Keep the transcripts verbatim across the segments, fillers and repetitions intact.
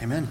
Amen.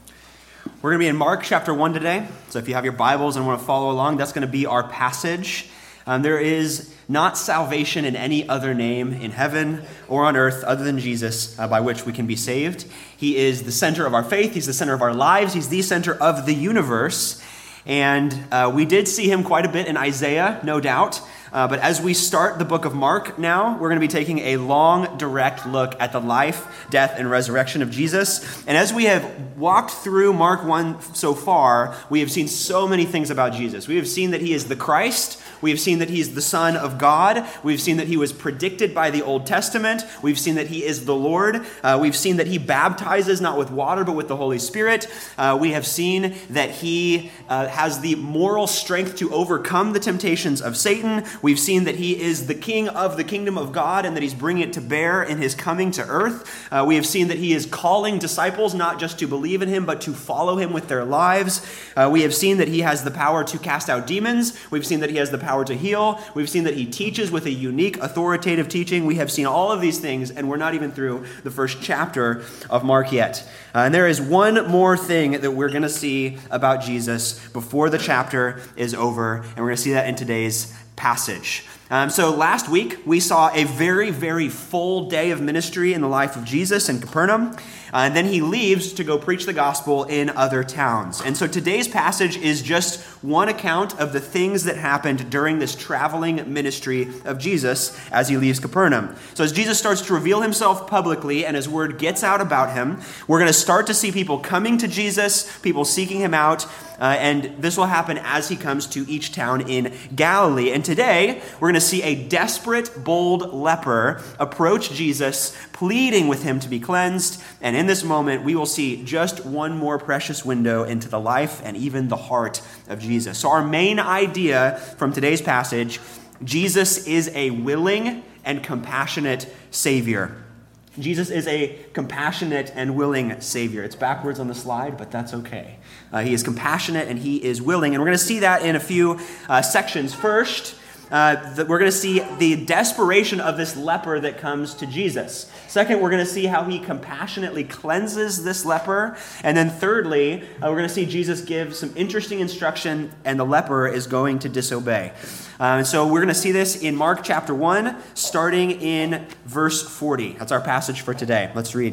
We're going to be in Mark chapter one today. So if you have your Bibles and want to follow along, that's going to be our passage. Um, there is not salvation in any other name in heaven or on earth other than Jesus uh, by which we can be saved. He is the center of our faith. He's the center of our lives. He's the center of the universe. And uh, we did see him quite a bit in Isaiah, no doubt. Uh, but as we start the book of Mark now, we're going to be taking a long, direct look at the life, death, and resurrection of Jesus. And as we have walked through Mark one so far, we have seen so many things about Jesus. We have seen that he is the Christ. We have seen that he is the Son of God. We've seen that he was predicted by the Old Testament. We've seen that he is the Lord. Uh, we've seen that he baptizes not with water, but with the Holy Spirit. Uh, we have seen that he uh, has the moral strength to overcome the temptations of Satan. We've seen that he is the king of the kingdom of God and that he's bringing it to bear in his coming to earth. Uh, we have seen that he is calling disciples not just to believe in him, but to follow him with their lives. Uh, we have seen that he has the power to cast out demons. We've seen that he has the power to heal. We've seen that he teaches with a unique authoritative teaching. We have seen all of these things, and we're not even through the first chapter of Mark yet. Uh, and there is one more thing that we're going to see about Jesus before the chapter is over, and we're going to see that in today's passage. Um, so last week, we saw a very, very full day of ministry in the life of Jesus in Capernaum. Uh, and then he leaves to go preach the gospel in other towns. And so today's passage is just one account of the things that happened during this traveling ministry of Jesus as he leaves Capernaum. So as Jesus starts to reveal himself publicly and his word gets out about him, we're going to start to see people coming to Jesus, people seeking him out, uh, and this will happen as he comes to each town in Galilee. And today, we're going to see a desperate, bold leper approach Jesus, pleading with him to be cleansed. And in this moment, we will see just one more precious window into the life and even the heart of Jesus. So our main idea from today's passage, Jesus is a willing and compassionate Savior. Jesus is a compassionate and willing Savior. It's backwards on the slide, but that's okay. Uh, he is compassionate and he is willing. And we're going to see that in a few uh, sections. First, Uh, that we're going to see the desperation of this leper that comes to Jesus. Second, we're going to see how he compassionately cleanses this leper. And then thirdly, uh, we're going to see Jesus give some interesting instruction, and the leper is going to disobey. Uh, and so we're going to see this in Mark chapter one, starting in verse forty. That's our passage for today. Let's read.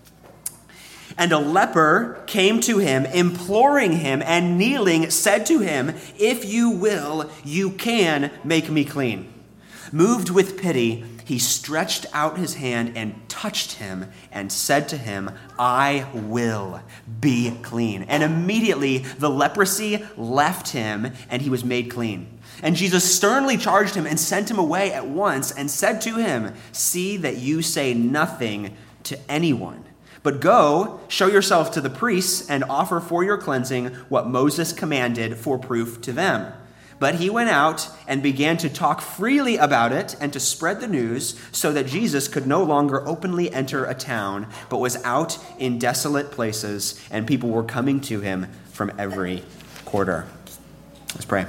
And a leper came to him, imploring him, and kneeling, said to him, "If you will, you can make me clean." Moved with pity, he stretched out his hand and touched him and said to him, "I will be clean." And immediately the leprosy left him and he was made clean. And Jesus sternly charged him and sent him away at once and said to him, "See that you say nothing to anyone. But go, show yourself to the priests, and offer for your cleansing what Moses commanded for proof to them." But he went out and began to talk freely about it and to spread the news, so that Jesus could no longer openly enter a town, but was out in desolate places, and people were coming to him from every quarter. Let's pray.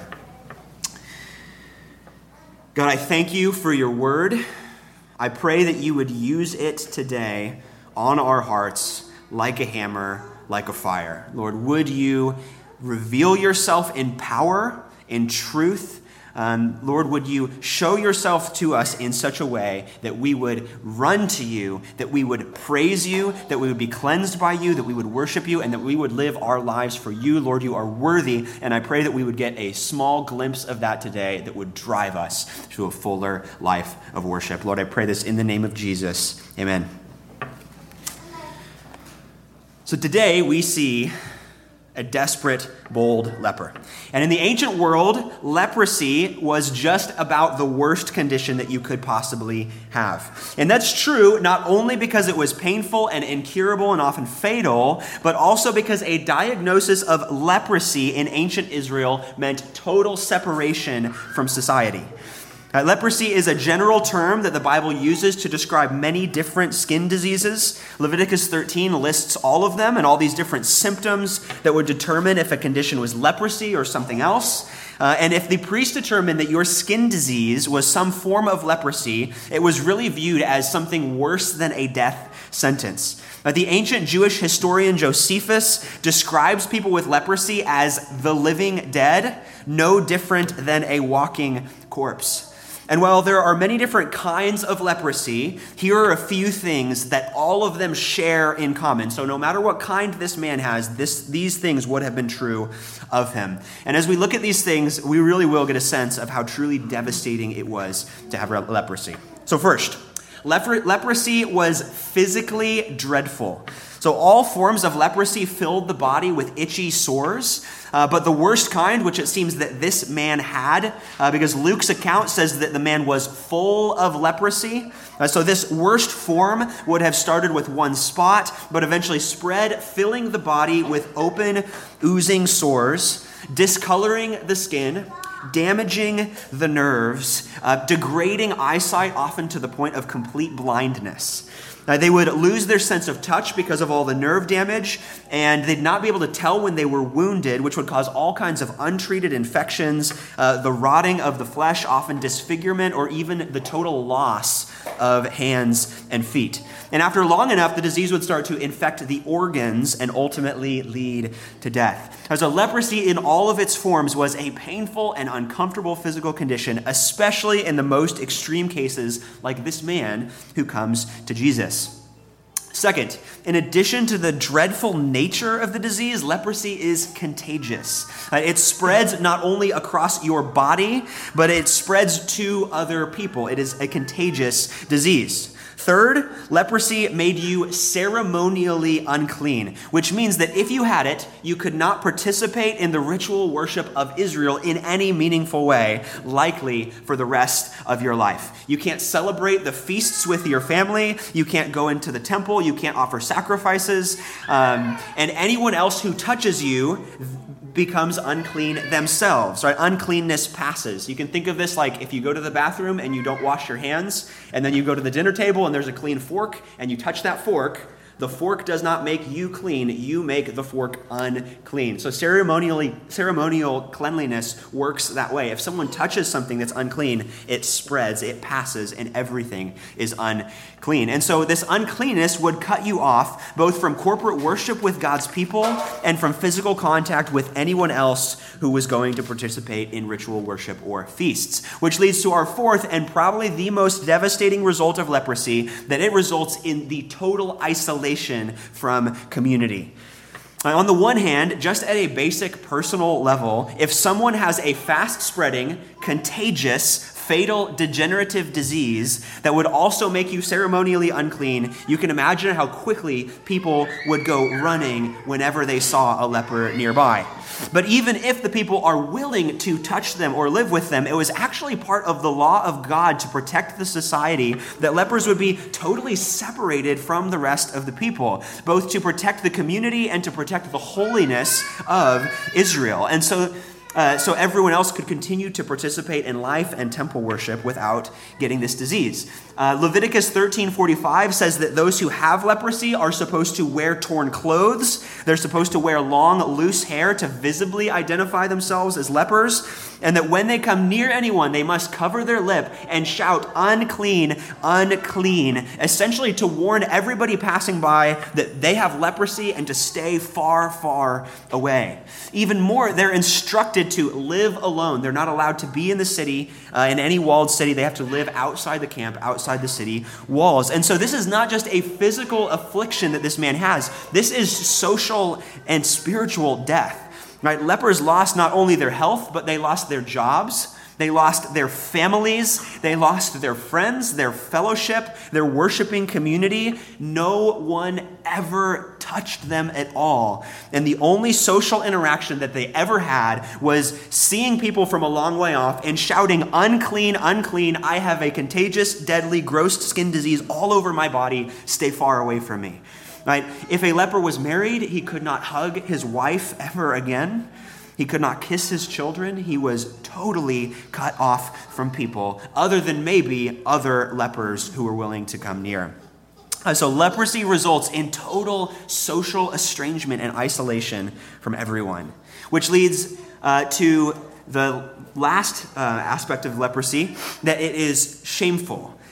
God, I thank you for your word. I pray that you would use it today on our hearts like a hammer, like a fire. Lord, would you reveal yourself in power, in truth? Um, Lord, would you show yourself to us in such a way that we would run to you, that we would praise you, that we would be cleansed by you, that we would worship you, and that we would live our lives for you. Lord, you are worthy, and I pray that we would get a small glimpse of that today that would drive us to a fuller life of worship. Lord, I pray this in the name of Jesus. Amen. So today we see a desperate, bold leper. And in the ancient world, leprosy was just about the worst condition that you could possibly have. And that's true not only because it was painful and incurable and often fatal, but also because a diagnosis of leprosy in ancient Israel meant total separation from society. Uh, leprosy is a general term that the Bible uses to describe many different skin diseases. Leviticus thirteen lists all of them and all these different symptoms that would determine if a condition was leprosy or something else. Uh, and if the priest determined that your skin disease was some form of leprosy, it was really viewed as something worse than a death sentence. Uh, the ancient Jewish historian Josephus describes people with leprosy as the living dead, no different than a walking corpse. And while there are many different kinds of leprosy, here are a few things that all of them share in common. So no matter what kind this man has, this, these things would have been true of him. And as we look at these things, we really will get a sense of how truly devastating it was to have leprosy. So first, lepr- leprosy was physically dreadful. So all forms of leprosy filled the body with itchy sores, uh, but the worst kind, which it seems that this man had, uh, because Luke's account says that the man was full of leprosy. Uh, so this worst form would have started with one spot, but eventually spread, filling the body with open, oozing sores, discoloring the skin, damaging the nerves, uh, degrading eyesight, often to the point of complete blindness. Uh, they would lose their sense of touch because of all the nerve damage, and they'd not be able to tell when they were wounded, which would cause all kinds of untreated infections, uh, the rotting of the flesh, often disfigurement, or even the total loss of hands and feet. And after long enough, the disease would start to infect the organs and ultimately lead to death. As a leprosy in all of its forms was a painful and uncomfortable physical condition, especially in the most extreme cases like this man who comes to Jesus. Second, in addition to the dreadful nature of the disease, leprosy is contagious. Uh, it spreads not only across your body, but it spreads to other people. It is a contagious disease. Third, leprosy made you ceremonially unclean, which means that if you had it, you could not participate in the ritual worship of Israel in any meaningful way, likely for the rest of your life. You can't celebrate the feasts with your family. You can't go into the temple. You can't offer sacrifices. Um, and anyone else who touches you becomes unclean themselves, right? Uncleanness passes. You can think of this like if you go to the bathroom and you don't wash your hands, and then you go to the dinner table and there's a clean fork, and you touch that fork, the fork does not make you clean, you make the fork unclean. So ceremonially, ceremonial cleanliness works that way. If someone touches something that's unclean, it spreads, it passes, and everything is unclean. And so this uncleanness would cut you off both from corporate worship with God's people and from physical contact with anyone else who was going to participate in ritual worship or feasts. Which leads to our fourth and probably the most devastating result of leprosy, that it results in the total isolation from community. On the one hand, just at a basic personal level, if someone has a fast-spreading, contagious, fatal, degenerative disease that would also make you ceremonially unclean, you can imagine how quickly people would go running whenever they saw a leper nearby. But even if the people are willing to touch them or live with them, it was actually part of the law of God to protect the society that lepers would be totally separated from the rest of the people, both to protect the community and to protect the holiness of Israel. And so Uh, so everyone else could continue to participate in life and temple worship without getting this disease. Uh, Leviticus thirteen forty-five says that those who have leprosy are supposed to wear torn clothes. They're supposed to wear long, loose hair to visibly identify themselves as lepers. And that when they come near anyone, they must cover their lip and shout, "Unclean, unclean," essentially to warn everybody passing by that they have leprosy and to stay far, far away. Even more, they're instructed to live alone. They're not allowed to be in the city, uh, in any walled city. They have to live outside the camp, outside the city walls. And so this is not just a physical affliction that this man has. This is social and spiritual death. Right? Lepers lost not only their health, but they lost their jobs. They lost their families. They lost their friends, their fellowship, their worshiping community. No one ever touched them at all. And the only social interaction that they ever had was seeing people from a long way off and shouting, "Unclean, unclean, I have a contagious, deadly, gross skin disease all over my body. Stay far away from me." Right? If a leper was married, he could not hug his wife ever again. He could not kiss his children. He was totally cut off from people, other than maybe other lepers who were willing to come near. Uh, so leprosy results in total social estrangement and isolation from everyone, which leads uh, to the last uh, aspect of leprosy, that it is shameful.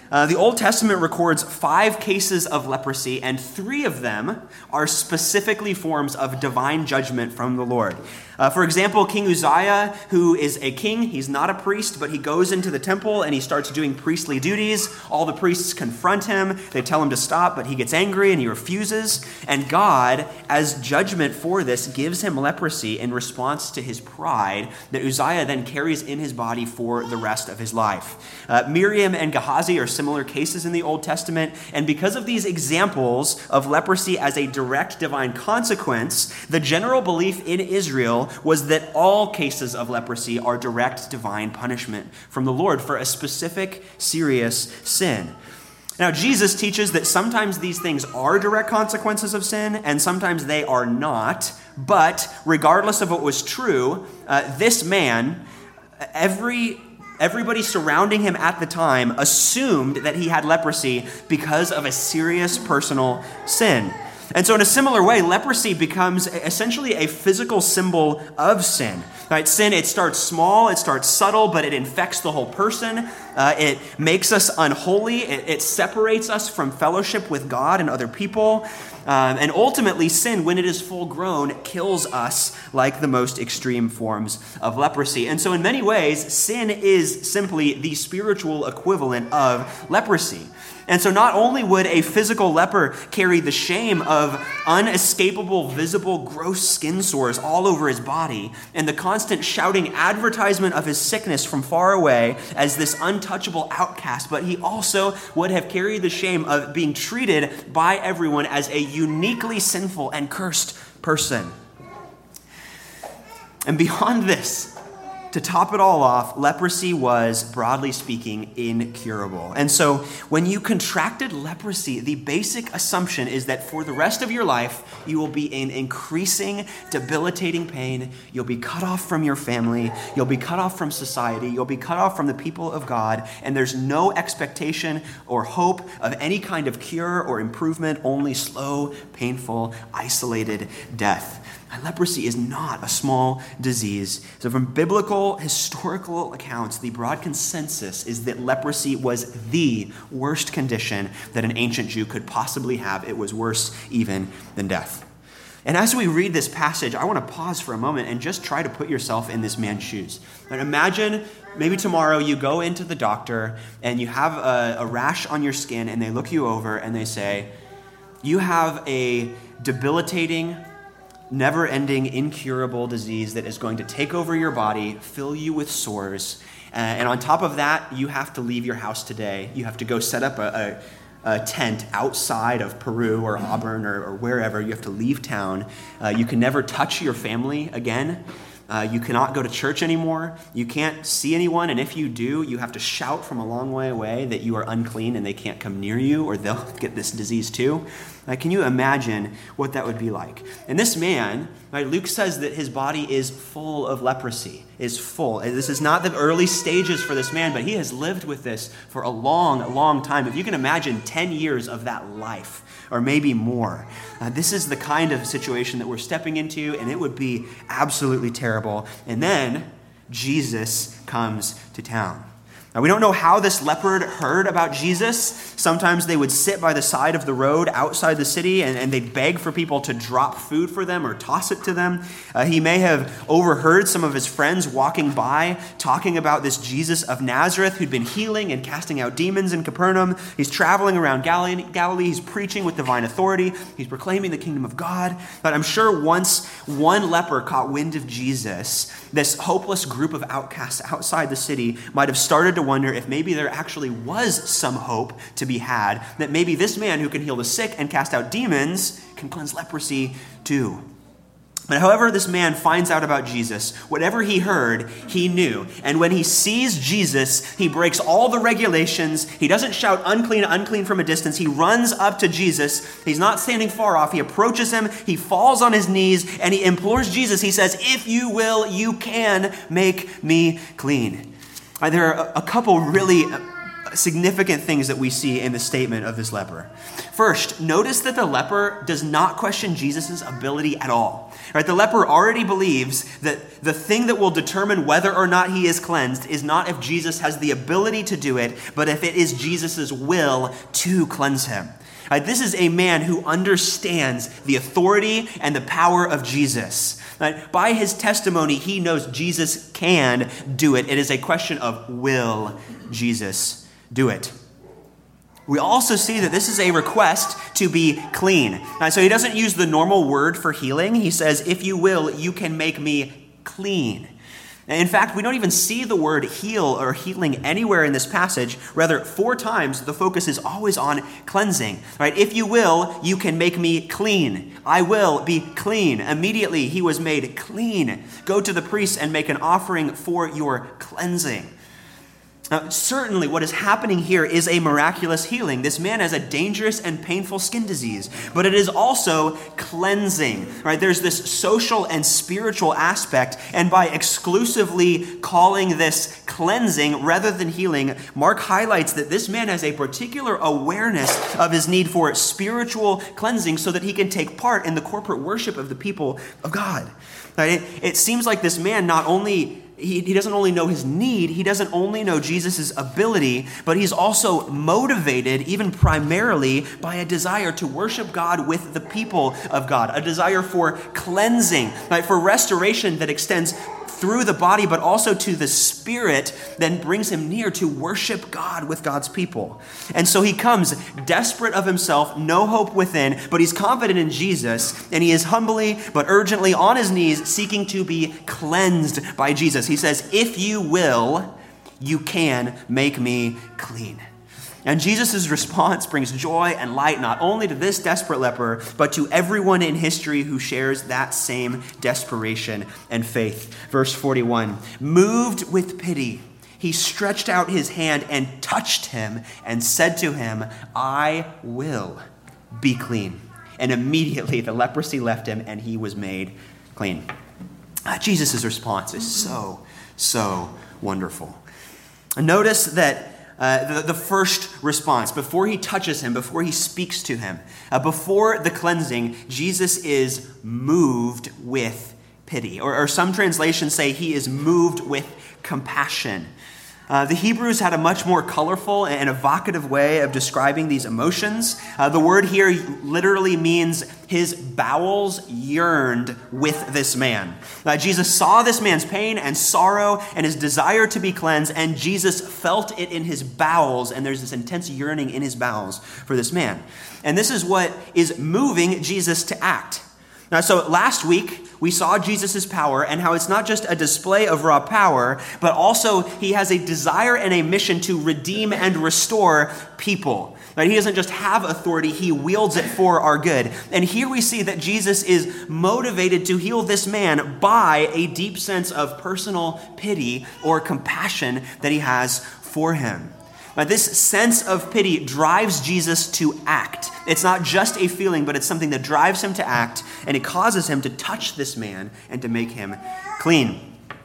Uh, the Old Testament records five cases of leprosy, and three of them are specifically forms of divine judgment from the Lord. Uh, for example, King Uzziah, who is a king, he's not a priest, but he goes into the temple and he starts doing priestly duties. All the priests confront him. They tell him to stop, but he gets angry and he refuses. And God, as judgment for this, gives him leprosy in response to his pride that Uzziah then carries in his body for the rest of his life. Uh, Miriam and Gehazi are similar cases in the Old Testament, and because of these examples of leprosy as a direct divine consequence, the general belief in Israel was that all cases of leprosy are direct divine punishment from the Lord for a specific serious sin. Now, Jesus teaches that sometimes these things are direct consequences of sin, and sometimes they are not, but regardless of what was true, uh, this man, every Everybody surrounding him at the time assumed that he had leprosy because of a serious personal sin. And so in a similar way, leprosy becomes essentially a physical symbol of sin. Right? Sin, it starts small, it starts subtle, but it infects the whole person. Uh, it makes us unholy. It, it separates us from fellowship with God and other people. Um, and ultimately, sin, when it is full grown, kills us like the most extreme forms of leprosy. And so in many ways, sin is simply the spiritual equivalent of leprosy. And so not only would a physical leper carry the shame of unescapable, visible, gross skin sores all over his body and the constant shouting advertisement of his sickness from far away as this untouchable outcast, but he also would have carried the shame of being treated by everyone as a uniquely sinful and cursed person. And beyond this, to top it all off, leprosy was, broadly speaking, incurable. And so when you contracted leprosy, the basic assumption is that for the rest of your life, you will be in increasing, debilitating pain. You'll be cut off from your family. You'll be cut off from society. You'll be cut off from the people of God. And there's no expectation or hope of any kind of cure or improvement, only slow, painful, isolated death. And leprosy is not a small disease. So from biblical, historical accounts, the broad consensus is that leprosy was the worst condition that an ancient Jew could possibly have. It was worse even than death. And as we read this passage, I want to pause for a moment and just try to put yourself in this man's shoes. And imagine maybe tomorrow you go into the doctor and you have a, a rash on your skin and they look you over and they say, you have a debilitating, never-ending, incurable disease that is going to take over your body, fill you with sores, uh, and on top of that, you have to leave your house today. You have to go set up a, a, a tent outside of Peru or Auburn or, or wherever. You have to leave town. Uh, you can never touch your family again. Uh, you cannot go to church anymore. You can't see anyone, and if you do, you have to shout from a long way away that you are unclean and they can't come near you or they'll get this disease too. Like, can you imagine what that would be like? And this man, right, Luke says that his body is full of leprosy, is full. And this is not the early stages for this man, but he has lived with this for a long, long time. If you can imagine ten years of that life, or maybe more. Uh, this is the kind of situation that we're stepping into, and it would be absolutely terrible. And then Jesus comes to town. Now, we don't know how this leopard heard about Jesus. Sometimes they would sit by the side of the road outside the city and, and they'd beg for people to drop food for them or toss it to them. Uh, he may have overheard some of his friends walking by talking about this Jesus of Nazareth who'd been healing and casting out demons in Capernaum. He's traveling around Galilee. Galilee. He's preaching with divine authority. He's proclaiming the kingdom of God. But I'm sure once one leper caught wind of Jesus, this hopeless group of outcasts outside the city might have started to wonder if maybe there actually was some hope to be had, that maybe this man who can heal the sick and cast out demons can cleanse leprosy too. But however this man finds out about Jesus, whatever he heard, he knew. And when he sees Jesus, he breaks all the regulations. He doesn't shout unclean, unclean from a distance. He runs up to Jesus. He's not standing far off. He approaches him. He falls on his knees and he implores Jesus. He says, if you will, you can make me clean. Uh, there are a couple really significant things that we see in the statement of this leper. First, notice that the leper does not question Jesus' ability at all. Right? The leper already believes that the thing that will determine whether or not he is cleansed is not if Jesus has the ability to do it, but if it is Jesus' will to cleanse him. Right? This is a man who understands the authority and the power of Jesus. Right? By his testimony, he knows Jesus can do it. It is a question of, will Jesus do it? We also see that this is a request to be clean. Right? So he doesn't use the normal word for healing. He says, if you will, you can make me clean. In fact, we don't even see the word heal or healing anywhere in this passage. Rather, four times the focus is always on cleansing. Right? If you will, you can make me clean. I will be clean. Immediately he was made clean. Go to the priest and make an offering for your cleansing. Now, certainly what is happening here is a miraculous healing. This man has a dangerous and painful skin disease, but it is also cleansing, right? There's this social and spiritual aspect, and by exclusively calling this cleansing rather than healing, Mark highlights that this man has a particular awareness of his need for spiritual cleansing so that he can take part in the corporate worship of the people of God. Right? It, it seems like this man not only He, he doesn't only know his need, he doesn't only know Jesus' ability, but he's also motivated, even primarily, by a desire to worship God with the people of God, a desire for cleansing, right, for restoration that extends through the body, but also to the spirit, then brings him near to worship God with God's people. And so he comes desperate of himself, no hope within, but he's confident in Jesus, and he is humbly but urgently on his knees seeking to be cleansed by Jesus. He says, if you will, you can make me clean. And Jesus' response brings joy and light not only to this desperate leper, but to everyone in history who shares that same desperation and faith. Verse forty-one, moved with pity, he stretched out his hand and touched him and said to him, I will be clean. And immediately the leprosy left him and he was made clean. Uh, Jesus' response is so, so wonderful. Notice that Uh, the, the first response, before he touches him, before he speaks to him, uh, before the cleansing, Jesus is moved with pity. Or, or some translations say he is moved with compassion. Uh, the Hebrews had a much more colorful and evocative way of describing these emotions. Uh, the word here literally means his bowels yearned with this man. Uh, Jesus saw this man's pain and sorrow and his desire to be cleansed, and Jesus felt it in his bowels, and there's this intense yearning in his bowels for this man. And this is what is moving Jesus to act. Now, so last week, we saw Jesus' power and how it's not just a display of raw power, but also he has a desire and a mission to redeem and restore people. Right? He doesn't just have authority, he wields it for our good. And here we see that Jesus is motivated to heal this man by a deep sense of personal pity or compassion that he has for him. Now, this sense of pity drives Jesus to act. It's not just a feeling, but it's something that drives him to act, and it causes him to touch this man and to make him clean.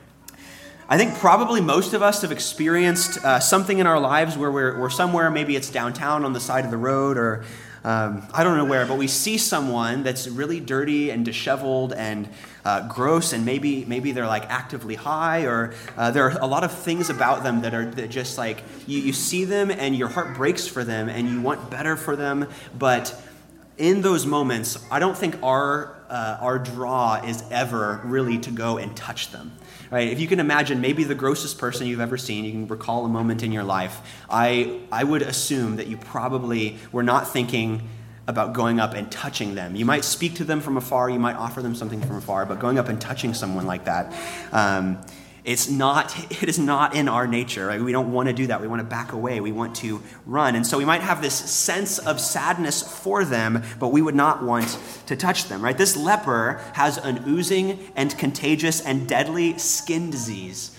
I think probably most of us have experienced uh, something in our lives where we're, we're somewhere, maybe it's downtown on the side of the road, or um, I don't know where, but we see someone that's really dirty and disheveled and uh, gross, and maybe maybe they're like actively high, or uh, there are a lot of things about them that are that just like, you, you see them and your heart breaks for them and you want better for them, but in those moments, I don't think our uh, our draw is ever really to go and touch them. Right? If you can imagine maybe the grossest person you've ever seen, you can recall a moment in your life, I I would assume that you probably were not thinking about going up and touching them. You might speak to them from afar, you might offer them something from afar, but going up and touching someone like that, um, it's not, it is not in our nature. Right? We don't want to do that. We want to back away. We want to run. And so we might have this sense of sadness for them, but we would not want to touch them. Right? This leper has an oozing and contagious and deadly skin disease.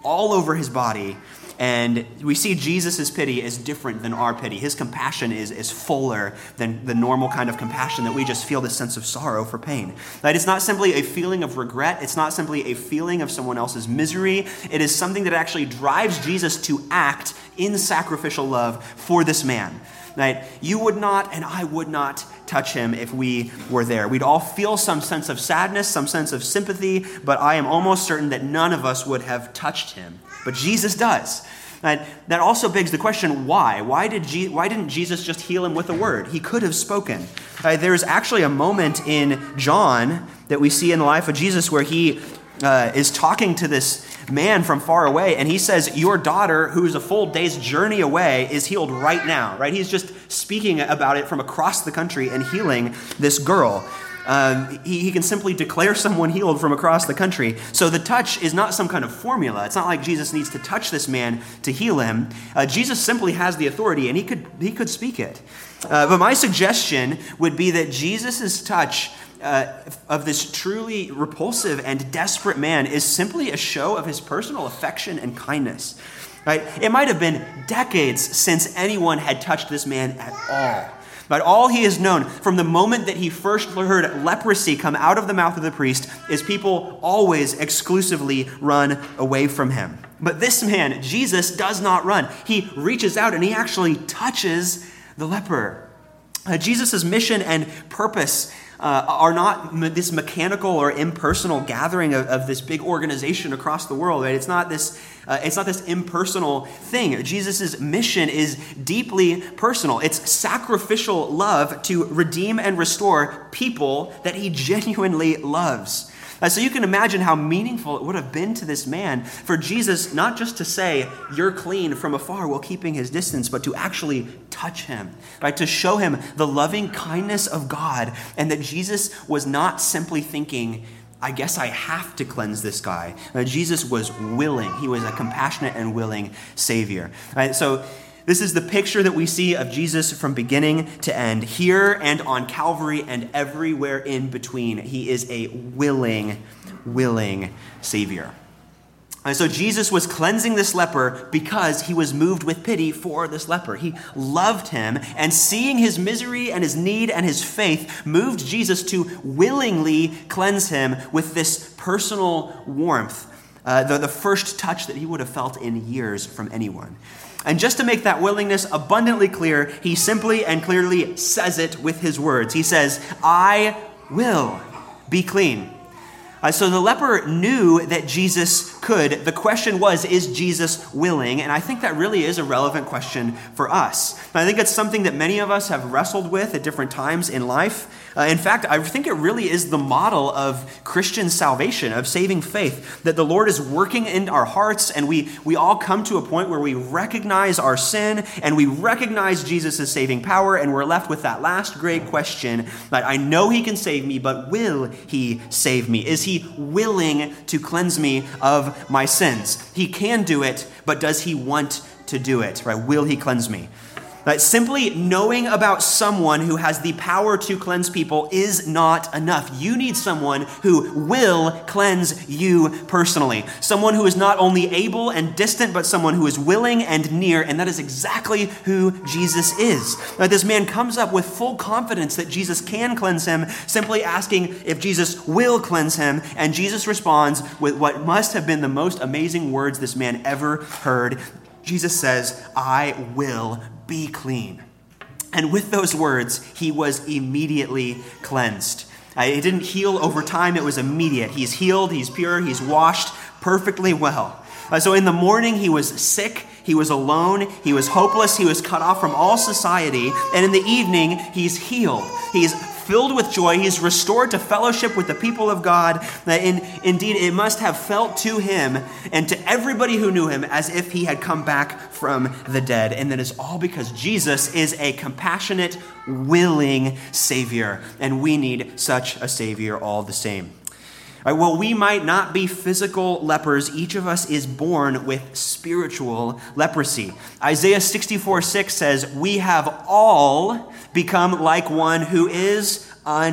all over his body. And we see Jesus' pity is different than our pity. His compassion is, is fuller than the normal kind of compassion that we just feel this sense of sorrow for pain. Right? It's not simply a feeling of regret. It's not simply a feeling of someone else's misery. It is something that actually drives Jesus to act in sacrificial love for this man. Right? You would not and I would not touch him if we were there. We'd all feel some sense of sadness, some sense of sympathy, but I am almost certain that none of us would have touched him. But Jesus does. And that also begs the question, why? Why did Je- why didn't Jesus just heal him with a word? He could have spoken. Uh, there's actually a moment in John that we see in the life of Jesus where he uh, is talking to this man from far away, and he says, your daughter, who's a full day's journey away, is healed right now. Right? He's just speaking about it from across the country and healing this girl. Um, he, he can simply declare someone healed from across the country. So the touch is not some kind of formula. It's not like Jesus needs to touch this man to heal him. Uh, Jesus simply has the authority, and he could he could speak it. Uh, but my suggestion would be that Jesus' touch uh, of this truly repulsive and desperate man is simply a show of his personal affection and kindness. Right? It might have been decades since anyone had touched this man at all. But all he has known from the moment that he first heard leprosy come out of the mouth of the priest is people always exclusively run away from him. But this man, Jesus, does not run. He reaches out and he actually touches the leper. Uh, Jesus' mission and purpose uh, are not me- this mechanical or impersonal gathering of, of this big organization across the world. Right? It's not this. Uh, it's not this impersonal thing. Jesus' mission is deeply personal. It's sacrificial love to redeem and restore people that he genuinely loves. Uh, so you can imagine how meaningful it would have been to this man for Jesus not just to say, you're clean from afar while keeping his distance, but to actually touch him, right? To show him the loving kindness of God, and that Jesus was not simply thinking, I guess I have to cleanse this guy. Uh, Jesus was willing. He was a compassionate and willing Savior. Right? So this is the picture that we see of Jesus from beginning to end, here and on Calvary and everywhere in between. He is a willing, willing Savior. And so Jesus was cleansing this leper because he was moved with pity for this leper. He loved him, and seeing his misery and his need and his faith moved Jesus to willingly cleanse him with this personal warmth, uh, the, the first touch that he would have felt in years from anyone. And just to make that willingness abundantly clear, he simply and clearly says it with his words. He says, I will be clean. Uh, so the leper knew that Jesus could. The question was, is Jesus willing? And I think that really is a relevant question for us. And I think it's something that many of us have wrestled with at different times in life. Uh, in fact, I think it really is the model of Christian salvation, of saving faith, that the Lord is working in our hearts, and we, we all come to a point where we recognize our sin, and we recognize Jesus' saving power, and we're left with that last great question, that I know he can save me, but will he save me? Is he willing to cleanse me of my sins? He can do it, but does he want to do it? Right? Will he cleanse me? Right? Simply knowing about someone who has the power to cleanse people is not enough. You need someone who will cleanse you personally. Someone who is not only able and distant, but someone who is willing and near, and that is exactly who Jesus is. Right? This man comes up with full confidence that Jesus can cleanse him, simply asking if Jesus will cleanse him, and Jesus responds with what must have been the most amazing words this man ever heard. Jesus says, I will be clean. And with those words, he was immediately cleansed. Uh, it didn't heal over time. It was immediate. He's healed. He's pure. He's washed perfectly well. Uh, so in the morning, he was sick. He was alone. He was hopeless. He was cut off from all society. And in the evening, he's healed. He's filled with joy. He's restored to fellowship with the people of God. In, indeed, it must have felt to him and to everybody who knew him as if he had come back from the dead. And that is all because Jesus is a compassionate, willing Savior. And we need such a Savior all the same. Right, well, we might not be physical lepers. Each of us is born with spiritual leprosy. Isaiah sixty-four six says, we have all become like one who is unclean.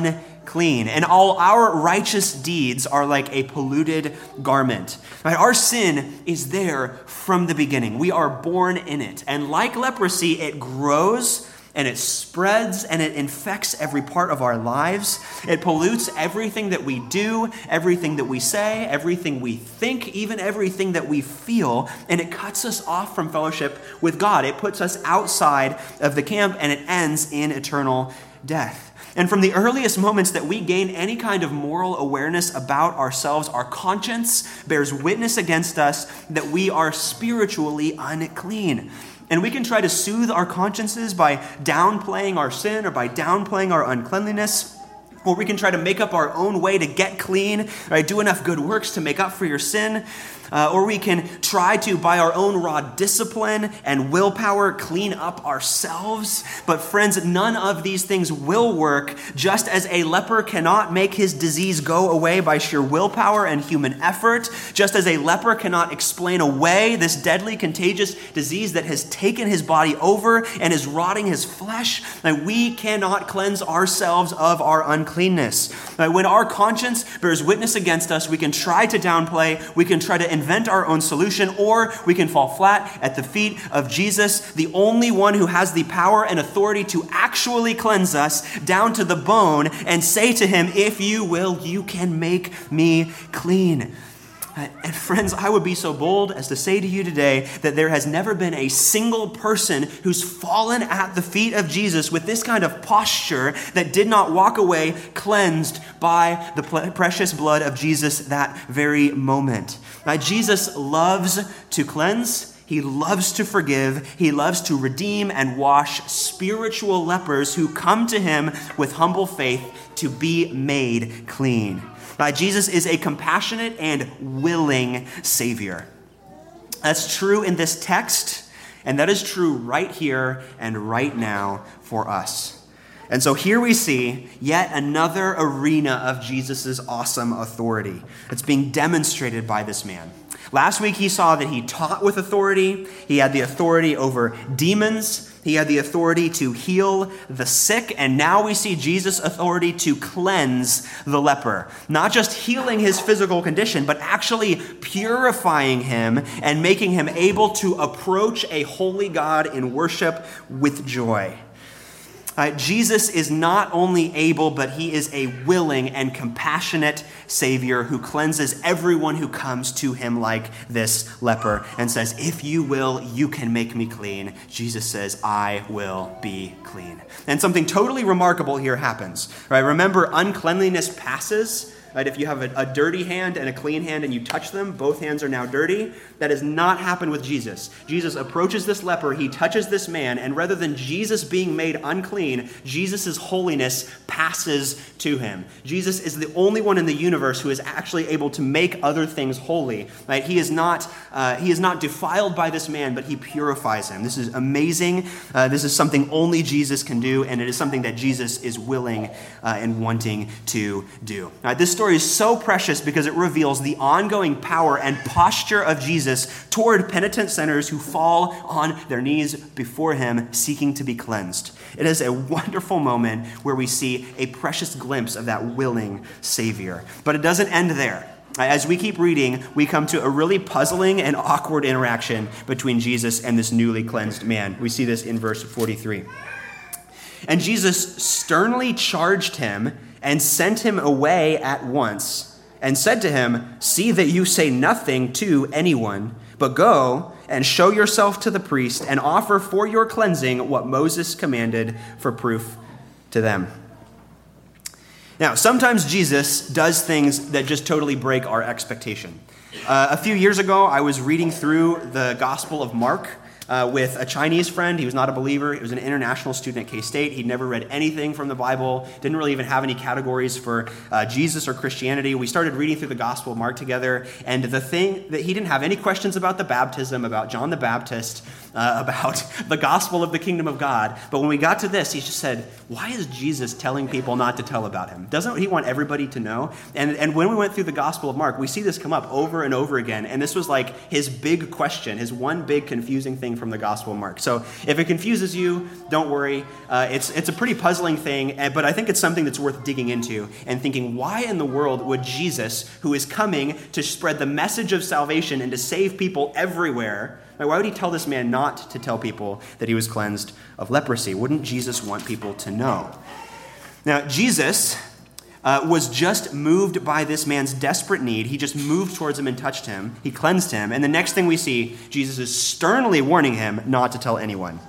clean, and all our righteous deeds are like a polluted garment. Right? Our sin is there from the beginning. We are born in it. And like leprosy, it grows and it spreads and it infects every part of our lives. It pollutes everything that we do, everything that we say, everything we think, even everything that we feel. And it cuts us off from fellowship with God. It puts us outside of the camp and it ends in eternal death. And from the earliest moments that we gain any kind of moral awareness about ourselves, our conscience bears witness against us that we are spiritually unclean. And we can try to soothe our consciences by downplaying our sin or by downplaying our uncleanliness. Or we can try to make up our own way to get clean, right? Do enough good works to make up for your sin. Uh, or we can try to, by our own raw discipline and willpower, clean up ourselves. But friends, none of these things will work, just as a leper cannot make his disease go away by sheer willpower and human effort, just as a leper cannot explain away this deadly, contagious disease that has taken his body over and is rotting his flesh. And we cannot cleanse ourselves of our uncleanness. When our conscience bears witness against us, we can try to downplay, we can try to invent our own solution, or we can fall flat at the feet of Jesus, the only one who has the power and authority to actually cleanse us down to the bone, and say to him, if you will, you can make me clean. And friends, I would be so bold as to say to you today that there has never been a single person who's fallen at the feet of Jesus with this kind of posture that did not walk away cleansed by the precious blood of Jesus that very moment. Now, Jesus loves to cleanse. He loves to forgive. He loves to redeem and wash spiritual lepers who come to him with humble faith to be made clean. Now, Jesus is a compassionate and willing Savior. That's true in this text, and that is true right here and right now for us. And so here we see yet another arena of Jesus' awesome authority. It's being demonstrated by this man. Last week he saw that he taught with authority. He had the authority over demons. He had the authority to heal the sick. And now we see Jesus' authority to cleanse the leper. Not just healing his physical condition, but actually purifying him and making him able to approach a holy God in worship with joy. Uh, Jesus is not only able, but he is a willing and compassionate Savior who cleanses everyone who comes to him like this leper and says, if you will, you can make me clean. Jesus says, I will be clean. And something totally remarkable here happens. Right? Remember, uncleanliness passes. Right? If you have a, a dirty hand and a clean hand and you touch them, both hands are now dirty. That does not happen with Jesus. Jesus approaches this leper, he touches this man, and rather than Jesus being made unclean, Jesus' holiness passes to him. Jesus is the only one in the universe who is actually able to make other things holy. Right? He is not uh, he is not defiled by this man, but he purifies him. This is amazing. Uh, this is something only Jesus can do, and it is something that Jesus is willing uh, and wanting to do. Right? This story is so precious because it reveals the ongoing power and posture of Jesus toward penitent sinners who fall on their knees before him, seeking to be cleansed. It is a wonderful moment where we see a precious glimpse of that willing Savior. But it doesn't end there. As we keep reading, we come to a really puzzling and awkward interaction between Jesus and this newly cleansed man. We see this in verse forty-three. And Jesus sternly charged him and sent him away at once, and said to him, see that you say nothing to anyone, but go and show yourself to the priest and offer for your cleansing what Moses commanded for proof to them. Now, sometimes Jesus does things that just totally break our expectation. Uh, a few years ago, I was reading through the Gospel of Mark Uh, with a Chinese friend. He was not a believer. He was an international student at K-State. He'd never read anything from the Bible, didn't really even have any categories for uh, Jesus or Christianity. We started reading through the Gospel of Mark together, and the thing that he didn't have any questions about the baptism, about John the Baptist, uh, about the gospel of the kingdom of God. But when we got to this, he just said, why is Jesus telling people not to tell about him? Doesn't he want everybody to know? And, and when we went through the gospel of Mark, we see this come up over and over again. And this was like his big question, his one big confusing thing from the gospel of Mark. So if it confuses you, don't worry. Uh, it's, it's a pretty puzzling thing, but I think it's something that's worth digging into and thinking, why in the world would Jesus, who is coming to spread the message of salvation and to save people everywhere, why would he tell this man not to tell people that he was cleansed of leprosy? Wouldn't Jesus want people to know? Now, Jesus uh, was just moved by this man's desperate need. He just moved towards him and touched him. He cleansed him. And the next thing we see, Jesus is sternly warning him not to tell anyone.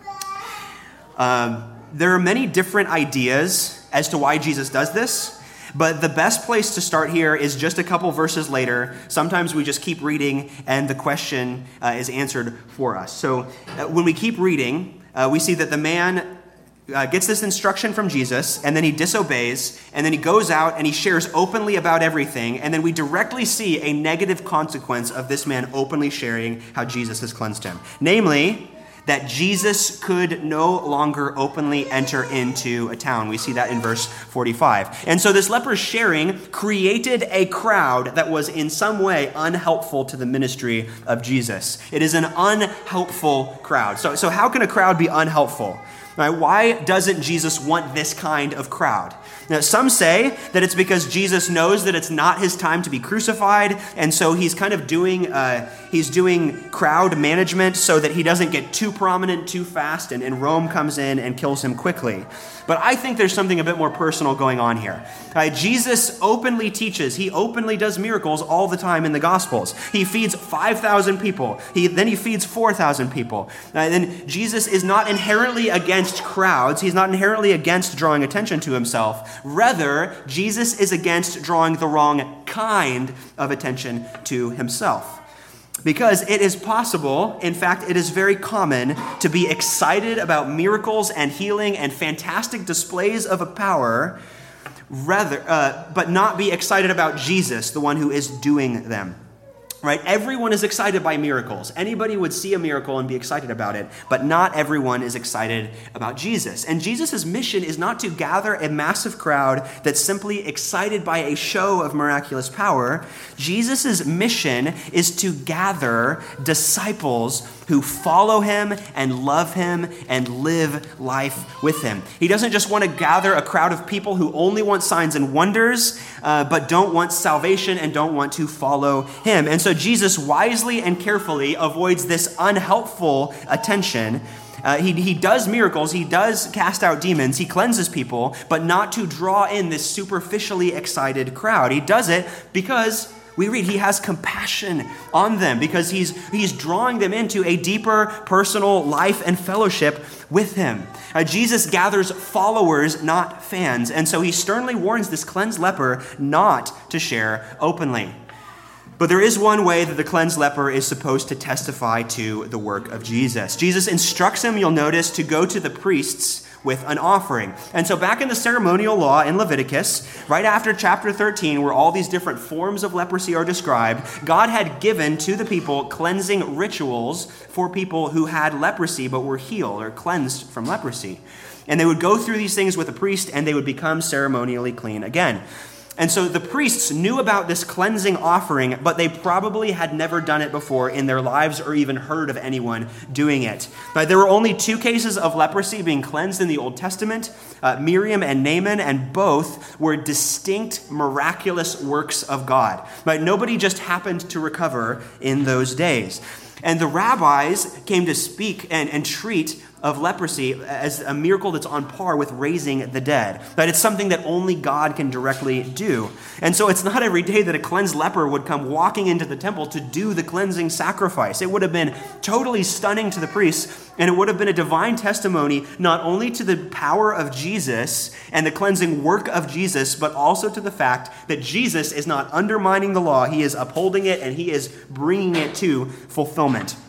Um, there are many different ideas as to why Jesus does this. But the best place to start here is just a couple verses later. Sometimes we just keep reading and the question uh, is answered for us. So uh, when we keep reading, uh, we see that the man uh, gets this instruction from Jesus, and then he disobeys, and then he goes out and he shares openly about everything, and then we directly see a negative consequence of this man openly sharing how Jesus has cleansed him. Namely, that Jesus could no longer openly enter into a town. We see that in verse forty-five. And so this leper's sharing created a crowd that was in some way unhelpful to the ministry of Jesus. It is an unhelpful crowd. So, so how can a crowd be unhelpful? Right? Why doesn't Jesus want this kind of crowd? Now, some say that it's because Jesus knows that it's not his time to be crucified, and so he's kind of doing uh, he's doing crowd management so that he doesn't get too prominent too fast, and, and Rome comes in and kills him quickly. But I think there's something a bit more personal going on here. Uh, Jesus openly teaches. He openly does miracles all the time in the Gospels. He feeds five thousand people. He Then he feeds four thousand people. Uh, then Jesus is not inherently against crowds. He's not inherently against drawing attention to himself. Rather, Jesus is against drawing the wrong kind of attention to himself. Because it is possible, in fact, it is very common to be excited about miracles and healing and fantastic displays of a power, rather, uh, but not be excited about Jesus, the one who is doing them. Right? Everyone is excited by miracles. Anybody would see a miracle and be excited about it, but not everyone is excited about Jesus. And Jesus' mission is not to gather a massive crowd that's simply excited by a show of miraculous power. Jesus' mission is to gather disciples who follow him and love him and live life with him. He doesn't just want to gather a crowd of people who only want signs and wonders, uh, but don't want salvation and don't want to follow him. And so Jesus wisely and carefully avoids this unhelpful attention. Uh, he, he does miracles, he does cast out demons, he cleanses people, but not to draw in this superficially excited crowd. He does it because we read he has compassion on them, because he's, he's drawing them into a deeper personal life and fellowship with him. Uh, Jesus gathers followers, not fans, and so he sternly warns this cleansed leper not to share openly. But there is one way that the cleansed leper is supposed to testify to the work of Jesus. Jesus instructs him, you'll notice, to go to the priests with an offering. And so back in the ceremonial law in Leviticus, right after chapter thirteen, where all these different forms of leprosy are described, God had given to the people cleansing rituals for people who had leprosy but were healed or cleansed from leprosy. And they would go through these things with a priest and they would become ceremonially clean again. And so the priests knew about this cleansing offering, but they probably had never done it before in their lives or even heard of anyone doing it. But there were only two cases of leprosy being cleansed in the Old Testament, uh, Miriam and Naaman, and both were distinct miraculous works of God. But nobody just happened to recover in those days. And the rabbis came to speak and, and treat of leprosy as a miracle that's on par with raising the dead. That it's something that only God can directly do. And so it's not every day that a cleansed leper would come walking into the temple to do the cleansing sacrifice. It would have been totally stunning to the priests, and it would have been a divine testimony not only to the power of Jesus and the cleansing work of Jesus, but also to the fact that Jesus is not undermining the law. He is upholding it, and he is bringing it to fulfillment.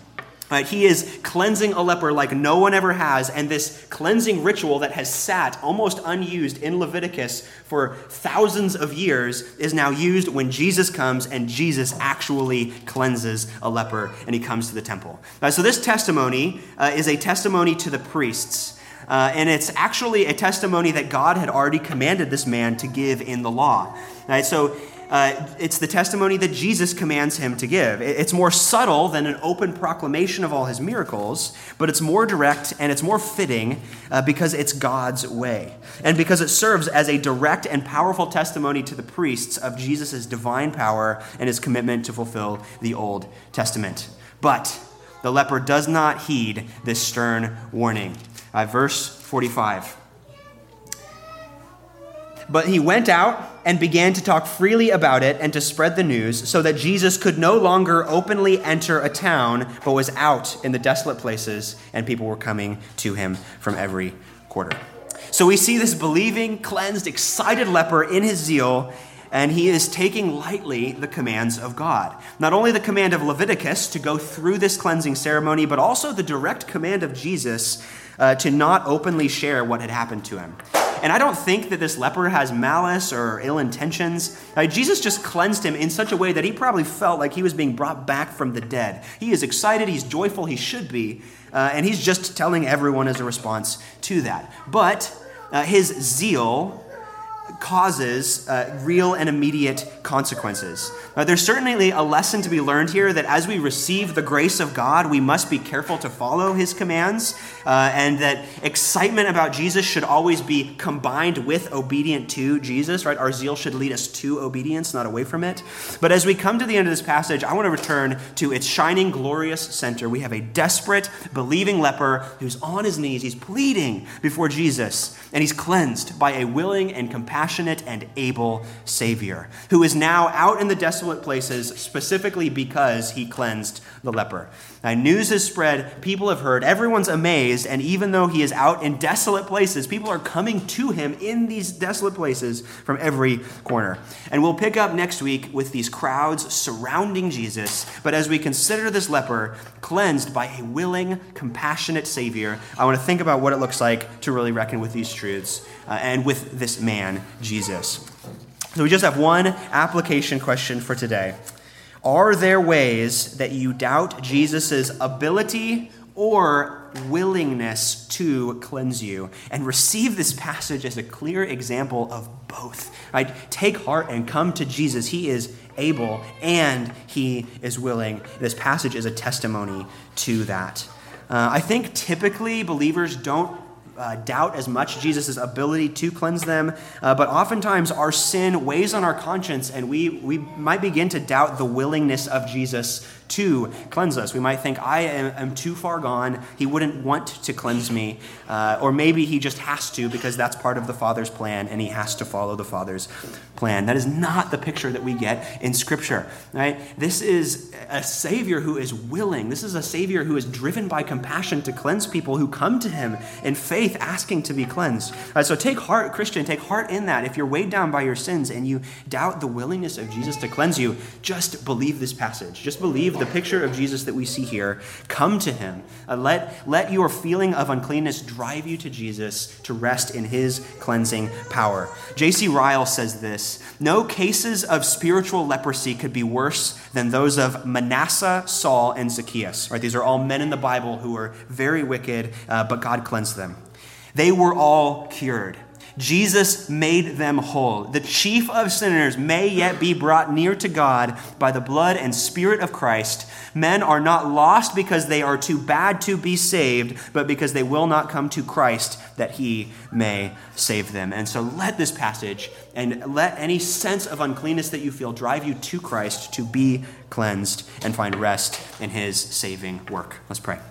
Right, he is cleansing a leper like no one ever has, and this cleansing ritual that has sat almost unused in Leviticus for thousands of years is now used when Jesus comes and Jesus actually cleanses a leper and he comes to the temple. Uh, so this testimony uh, is a testimony to the priests, uh, and it's actually a testimony that God had already commanded this man to give in the law. Right, so Uh, it's the testimony that Jesus commands him to give. It's more subtle than an open proclamation of all his miracles, but it's more direct and it's more fitting uh, because it's God's way. And because it serves as a direct and powerful testimony to the priests of Jesus' divine power and his commitment to fulfill the Old Testament. But the leper does not heed this stern warning. Uh, verse forty-five. But he went out and began to talk freely about it and to spread the news, so that Jesus could no longer openly enter a town, but was out in the desolate places, and people were coming to him from every quarter. So we see this believing, cleansed, excited leper in his zeal, and he is taking lightly the commands of God. Not only the command of Leviticus to go through this cleansing ceremony, but also the direct command of Jesus uh, to not openly share what had happened to him. And I don't think that this leper has malice or ill intentions. Uh, Jesus just cleansed him in such a way that he probably felt like he was being brought back from the dead. He is excited, he's joyful, he should be, uh, and he's just telling everyone as a response to that. But uh, his zeal causes uh, real and immediate consequences. Uh, there's certainly a lesson to be learned here that as we receive the grace of God, we must be careful to follow his commands, uh, and that excitement about Jesus should always be combined with obedient to Jesus, right? Our zeal should lead us to obedience, not away from it. But as we come to the end of this passage, I want to return to its shining, glorious center. We have a desperate, believing leper who's on his knees. He's pleading before Jesus, and he's cleansed by a willing and compassionate and able Savior, who is now out in the desolate places specifically because he cleansed the leper. Now, news has spread, people have heard, everyone's amazed, and even though he is out in desolate places, people are coming to him in these desolate places from every corner. And we'll pick up next week with these crowds surrounding Jesus, but as we consider this leper cleansed by a willing, compassionate Savior, I want to think about what it looks like to really reckon with these truths uh, and with this man, Jesus. So we just have one application question for today. Are there ways that you doubt Jesus' ability or willingness to cleanse you? And receive this passage as a clear example of both. Right? Take heart and come to Jesus. He is able and he is willing. This passage is a testimony to that. Uh, I think typically believers don't Uh, doubt as much Jesus' ability to cleanse them, uh, but oftentimes our sin weighs on our conscience, and we we might begin to doubt the willingness of Jesus to cleanse us. We might think, I am, am too far gone. He wouldn't want to cleanse me, uh, or maybe he just has to because that's part of the Father's plan, and he has to follow the Father's plan. That is not the picture that we get in Scripture. Right? This is a Savior who is willing. This is a Savior who is driven by compassion to cleanse people who come to him in faith, asking to be cleansed. Uh, so take heart, Christian, take heart in that. If you're weighed down by your sins and you doubt the willingness of Jesus to cleanse you, just believe this passage. Just believe the picture of Jesus that we see here. Come to him. Uh, let, let your feeling of uncleanness drive you to Jesus to rest in his cleansing power. J C Ryle says this: no cases of spiritual leprosy could be worse than those of Manasseh, Saul, and Zacchaeus. Right? These are all men in the Bible who were very wicked, uh, but God cleansed them. They were all cured. Jesus made them whole. The chief of sinners may yet be brought near to God by the blood and Spirit of Christ. Men are not lost because they are too bad to be saved, but because they will not come to Christ that he may save them. And so let this passage and let any sense of uncleanness that you feel drive you to Christ to be cleansed and find rest in his saving work. Let's pray.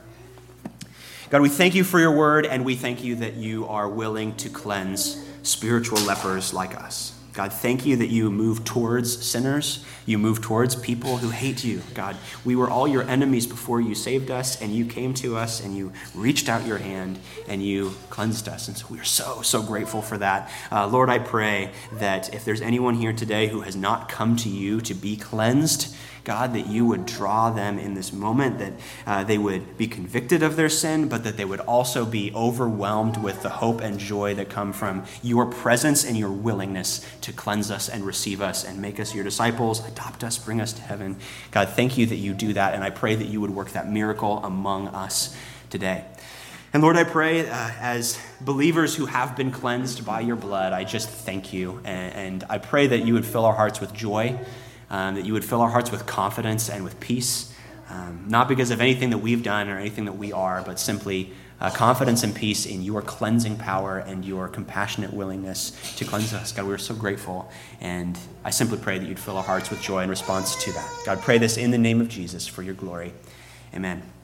God, we thank you for your word, and we thank you that you are willing to cleanse spiritual lepers like us. God, thank you that you move towards sinners. You move towards people who hate you. God, we were all your enemies before you saved us, and you came to us, and you reached out your hand, and you cleansed us. And so we are so, so grateful for that. Uh, Lord, I pray that if there's anyone here today who has not come to you to be cleansed, God, that you would draw them in this moment, that uh, they would be convicted of their sin, but that they would also be overwhelmed with the hope and joy that come from your presence and your willingness to cleanse us and receive us and make us your disciples, adopt us, bring us to heaven. God, thank you that you do that, and I pray that you would work that miracle among us today. And Lord, I pray uh, as believers who have been cleansed by your blood, I just thank you, and, and I pray that you would fill our hearts with joy, Um, that you would fill our hearts with confidence and with peace, um, not because of anything that we've done or anything that we are, but simply uh, confidence and peace in your cleansing power and your compassionate willingness to cleanse us. God, we're so grateful, and I simply pray that you'd fill our hearts with joy in response to that. God, pray this in the name of Jesus for your glory. Amen.